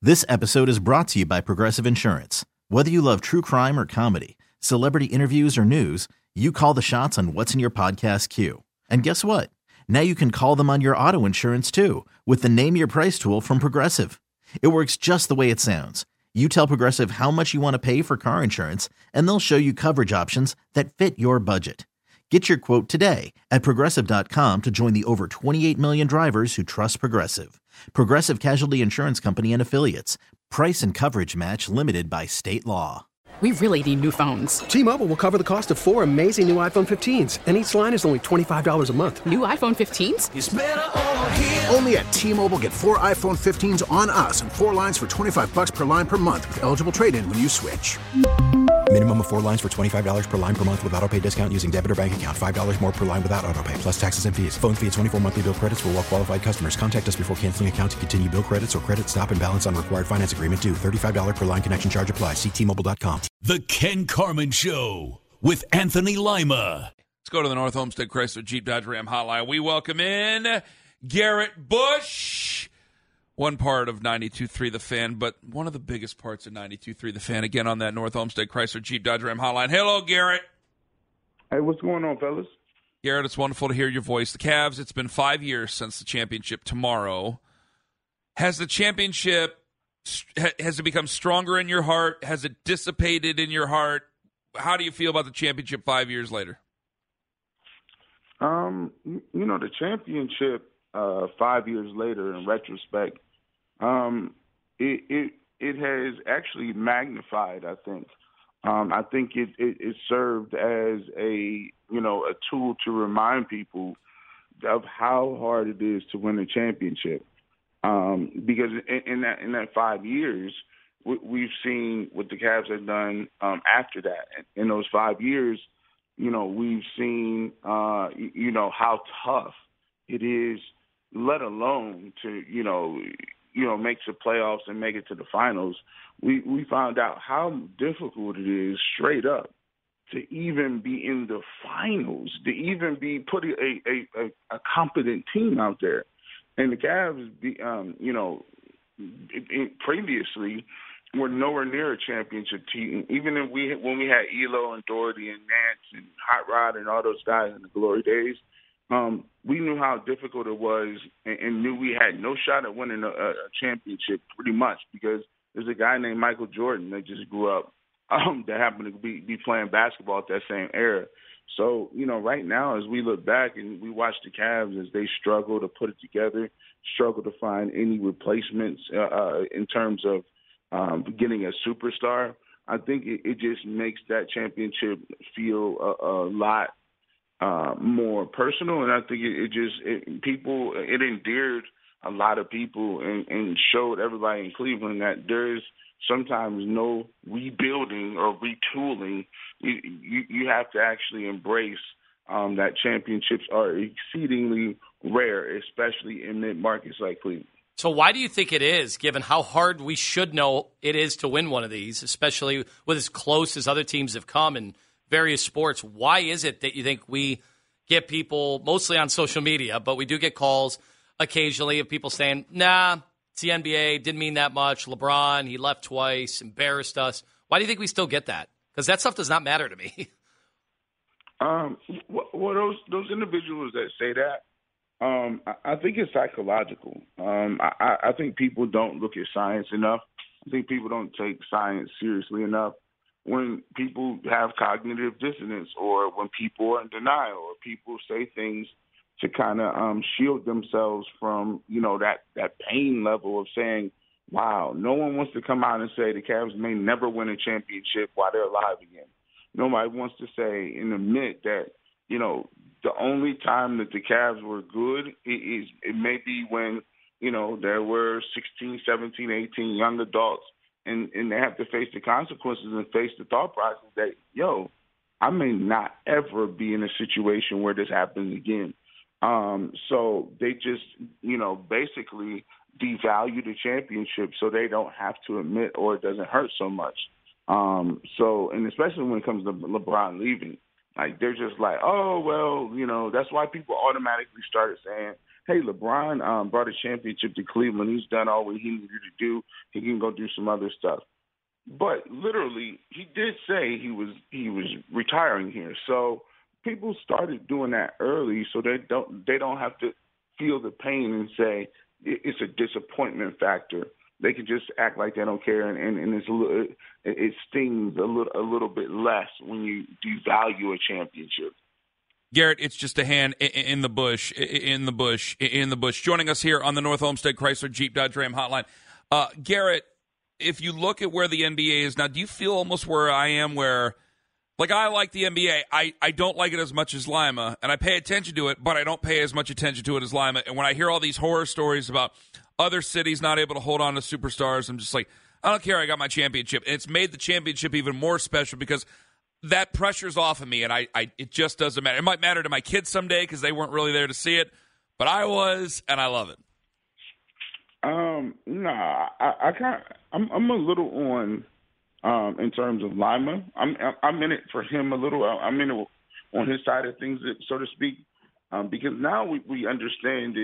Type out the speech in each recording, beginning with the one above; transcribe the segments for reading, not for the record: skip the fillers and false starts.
This episode is brought to you by Progressive Insurance. Whether you love true crime or comedy, celebrity interviews or news, you call the shots on what's in your podcast queue. And guess what? Now you can call them on your auto insurance too with the Name Your Price tool from Progressive. It works just the way it sounds. You tell Progressive how much you want to pay for car insurance, and they'll show you coverage options that fit your budget. Get your quote today at Progressive.com to join the over 28 million drivers who trust Progressive. Progressive Casualty Insurance Company and Affiliates. Price and coverage match limited by state law. We really need new phones. T-Mobile will cover the cost of 4 amazing new iPhone 15s, and each line is only $25 a month. New iPhone 15s? It's better over here. Only at T-Mobile, get 4 iPhone 15s on us and 4 lines for $25 per line per month with eligible trade-in when you switch. Minimum of 4 lines for $25 per line per month with autopay discount using debit or bank account. $5 more per line without autopay, plus taxes and fees. Phone fee at 24 monthly bill credits for well-qualified customers. Contact us before canceling account to continue bill credits or credit stop and balance on required finance agreement due. $35 per line connection charge applies. See T-Mobile.com. The Ken Carman Show with Anthony Lima. Let's go to the North Homestead Chrysler Jeep Dodge Ram hotline. We welcome in Garrett Bush, one part of 92.3 The Fan, but one of the biggest parts of 92.3 The Fan, again on that North Homestead Chrysler Jeep Dodge Ram hotline. Hello, Garrett. Hey, what's going on, fellas? Garrett, it's wonderful to hear your voice. The Cavs, it's been 5 years since the championship tomorrow. Has the championship, has it become stronger in your heart? Has it dissipated in your heart? How do you feel about the championship 5 years later? The championship 5 years later, in retrospect, it has actually magnified, I think. I think it served as a tool to remind people of how hard it is to win a championship. Because in that 5 years, we've seen what the Cavs have done after that. In those 5 years, we've seen how tough it is, let alone to make the playoffs and make it to the finals. We found out how difficult it is, straight up, to even be in the finals, to even be putting a competent team out there. And the Cavs, previously were nowhere near a championship team. Even when we had Elo and Doherty and Nance and Hot Rod and all those guys in the glory days, we knew how difficult it was and knew we had no shot at winning a championship pretty much, because there's a guy named Michael Jordan that just grew up that happened to be playing basketball at that same era. So, right now, as we look back and we watch the Cavs as they struggle to put it together, struggle to find any replacements in terms of getting a superstar, I think it just makes that championship feel a lot more personal. And I think it endeared a lot of people and showed everybody in Cleveland that there is sometimes no rebuilding or retooling. You have to actually embrace that championships are exceedingly rare, especially in mid-markets like Cleveland. So why do you think it is, given how hard we should know it is to win one of these, especially with as close as other teams have come in various sports? Why is it that you think we get people, mostly on social media, but we do get calls occasionally of people saying, nah, it's the NBA, didn't mean that much. LeBron, he left twice, embarrassed us. Why do you think we still get that? Because that stuff does not matter to me. Well, those individuals that say that, I think it's psychological. I think people don't look at science enough. I think people don't take science seriously enough. When people have cognitive dissonance, or when people are in denial, or people say things to kind of shield themselves from, that pain level of saying, wow, no one wants to come out and say the Cavs may never win a championship while they're alive again. Nobody wants to say and admit that, the only time that the Cavs were good it may be when, there were 16, 17, 18 young adults, and they have to face the consequences and face the thought process that, I may not ever be in a situation where this happens again. So they just, basically devalue the championship so they don't have to admit, or it doesn't hurt so much. And especially when it comes to LeBron leaving, like they're just like, oh, well, that's why people automatically started saying hey, LeBron brought a championship to Cleveland. He's done all what he needed to do. He can go do some other stuff. But literally, he did say he was retiring here. So people started doing that early, so they don't have to feel the pain and say it's a disappointment factor. They can just act like they don't care, and it stings a little bit less when you devalue a championship. Garrett, it's just a hand in the bush. Joining us here on the North Olmsted Chrysler Jeep Dodge Ram Hotline, Garrett. If you look at where the NBA is now, do you feel almost where I am, where, like, I like the NBA. I don't like it as much as Lima, and I pay attention to it, but I don't pay as much attention to it as Lima. And when I hear all these horror stories about other cities not able to hold on to superstars, I'm just like, I don't care. I got my championship. And it's made the championship even more special because that pressure's off of me, and it just doesn't matter. It might matter to my kids someday because they weren't really there to see it, but I was, and I love it. Nah, I'm a little on in terms of Lima. I'm in it for him a little. I'm in it on his side of things, so to speak, because now we understand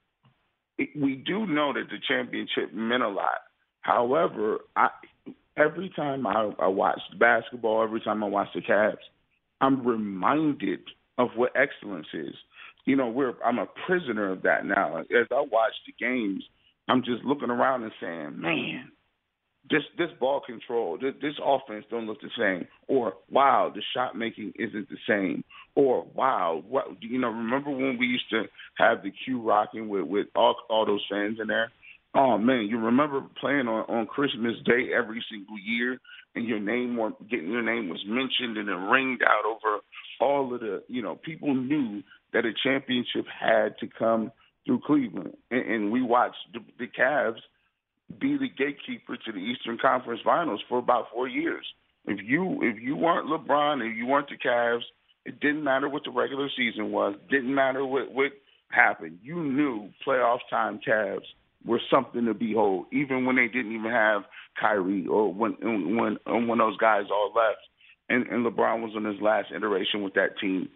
we do know that the championship meant a lot. However, every time I watch basketball, every time I watch the Cavs, I'm reminded of what excellence is. You know, I'm a prisoner of that now. As I watch the games, I'm just looking around and saying, man, this ball control, this offense don't look the same. Or, wow, the shot making isn't the same. Or, wow, remember when we used to have the Q rocking with all those fans in there? Oh, man, you remember playing on Christmas Day every single year and your name was mentioned and it ringed out over all of the, people knew that a championship had to come through Cleveland, and we watched the Cavs be the gatekeeper to the Eastern Conference Finals for about 4 years. If you weren't LeBron, if you weren't the Cavs, it didn't matter what the regular season was, didn't matter what happened. You knew playoff time Cavs were something to behold, even when they didn't even have Kyrie or when those guys all left, and LeBron was on his last iteration with that team.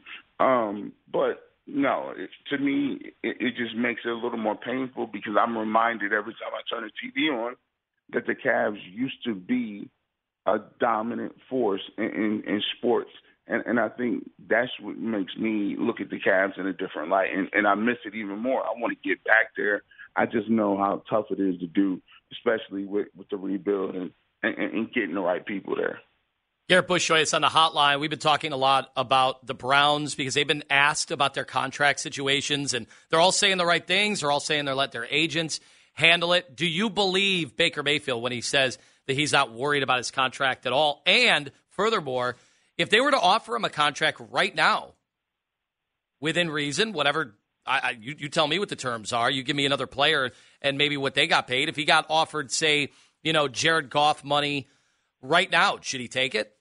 But no, to me, it just makes it a little more painful because I'm reminded every time I turn the TV on that the Cavs used to be a dominant force in sports. And I think that's what makes me look at the Cavs in a different light. And I miss it even more. I want to get back there. I just know how tough it is to do, especially with the rebuild and getting the right people there. Garrett Bush joining us on the hotline. We've been talking a lot about the Browns because they've been asked about their contract situations, and they're all saying the right things. They're all saying they'll let their agents handle it. Do you believe Baker Mayfield when he says that he's not worried about his contract at all? And furthermore, if they were to offer him a contract right now, within reason, whatever, you tell me what the terms are. You give me another player and maybe what they got paid. If he got offered, say, Jared Goff money right now, should he take it?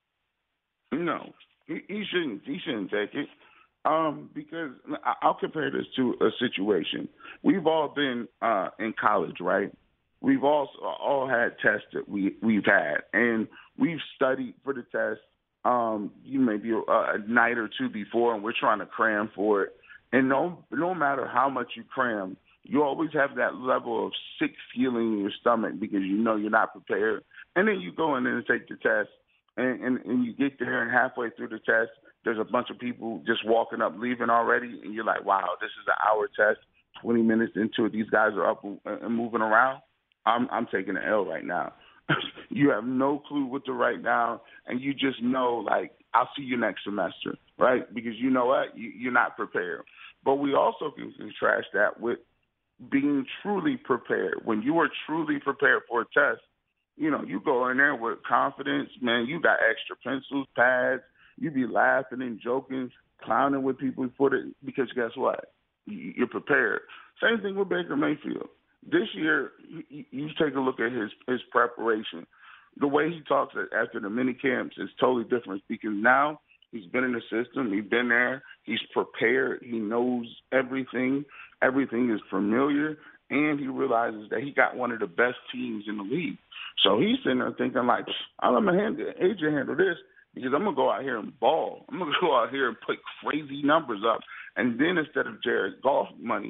No, he shouldn't. He shouldn't take it because I'll compare this to a situation. We've all been in college, right? We've all had tests that we've had, and we've studied for the test. Maybe a night or two before, and we're trying to cram for it. And no matter how much you cram, you always have that level of sick feeling in your stomach because you're not prepared. And then you go in and take the test. And you get there, and halfway through the test, there's a bunch of people just walking up, leaving already, and you're like, wow, this is an hour test. 20 minutes into it, these guys are up and moving around. I'm taking an L right now. You have no clue what to write down, and you just know, like, I'll see you next semester, right? Because you know what? You're not prepared. But we also can contrast that with being truly prepared. When you are truly prepared for a test, you go in there with confidence, man. You got extra pencils, pads. You be laughing and joking, clowning with people because guess what? You're prepared. Same thing with Baker Mayfield. This year, you take a look at his preparation. The way he talks after the mini camps is totally different because now he's been in the system. He's been there. He's prepared. He knows everything. Everything is familiar. And he realizes that he got one of the best teams in the league. So he's sitting there thinking, like, I'm going to AJ handle this because I'm going to go out here and ball. I'm going to go out here and put crazy numbers up. And then instead of Jared Goff money,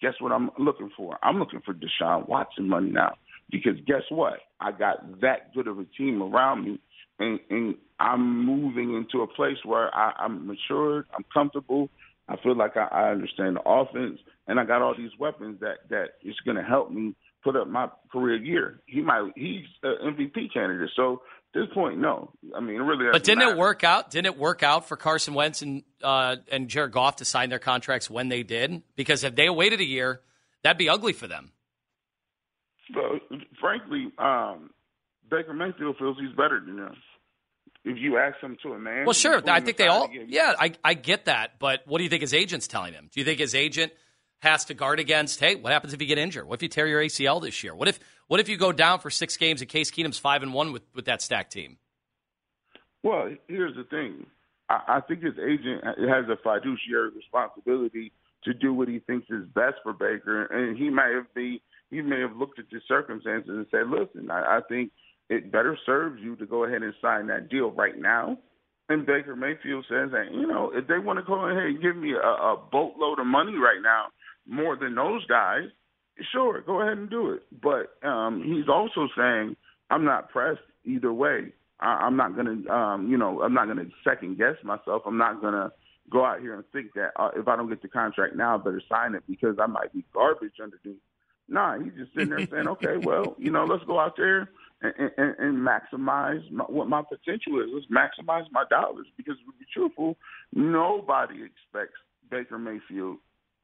guess what I'm looking for? I'm looking for Deshaun Watson money now, because guess what? I got that good of a team around me, and I'm moving into a place where I'm matured, I'm comfortable, I feel like I understand the offense, and I got all these weapons that is going to help me put up my career year. He's an MVP candidate. So at this point, no. I mean, it really doesn't But didn't matter. it work out? Didn't it work out for Carson Wentz and Jared Goff to sign their contracts when they did? Because if they waited a year, that'd be ugly for them. But frankly, Baker Mayfield feels he's better than them. If you ask him to a man. Well, sure. I think they all. Yeah, I get that. But what do you think his agent's telling him? Do you think his agent has to guard against, hey, what happens if you get injured? What if you tear your ACL this year? What if you go down for 6 games and Case Keenum's 5-1 with that stacked team? Well, here's the thing. I think his agent has a fiduciary responsibility to do what he thinks is best for Baker, and he may have looked at the circumstances and said, listen, I think it better serves you to go ahead and sign that deal right now. And Baker Mayfield says that, if they want to go ahead and give me a boatload of money right now, more than those guys, sure, go ahead and do it. But he's also saying, I'm not pressed either way. I'm not going to, I'm not going to second guess myself. I'm not going to go out here and think that if I don't get the contract now, I better sign it because I might be garbage underneath. Nah, he's just sitting there saying, okay, well, let's go out there and maximize what my potential is. Let's maximize my dollars, because to be truthful, nobody expects Baker Mayfield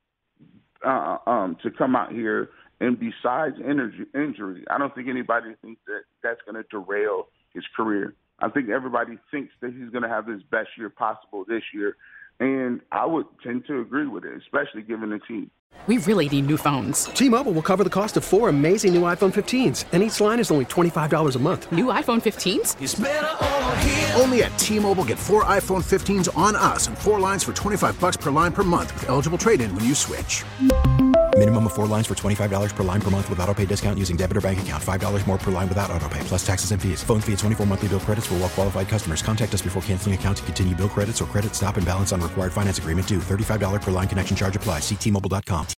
to come out here and besides injury, I don't think anybody thinks that that's going to derail his career. I think everybody thinks that he's going to have his best year possible this year, and I would tend to agree with it, especially given the team. We really need new phones. T-Mobile will cover the cost of 4 amazing new iPhone 15s, and each line is only $25 a month. New iPhone 15s? It's better over here. Only at T-Mobile, get 4 iPhone 15s on us and 4 lines for $25 per line per month with eligible trade-in when you switch. Minimum of 4 lines for $25 per line per month with autopay discount using debit or bank account. $5 more per line without autopay, plus taxes and fees. Phone fee at 24 monthly bill credits for well-qualified customers. Contact us before canceling account to continue bill credits or credit stop and balance on required finance agreement due. $35 per line connection charge applies. See T-Mobile.com.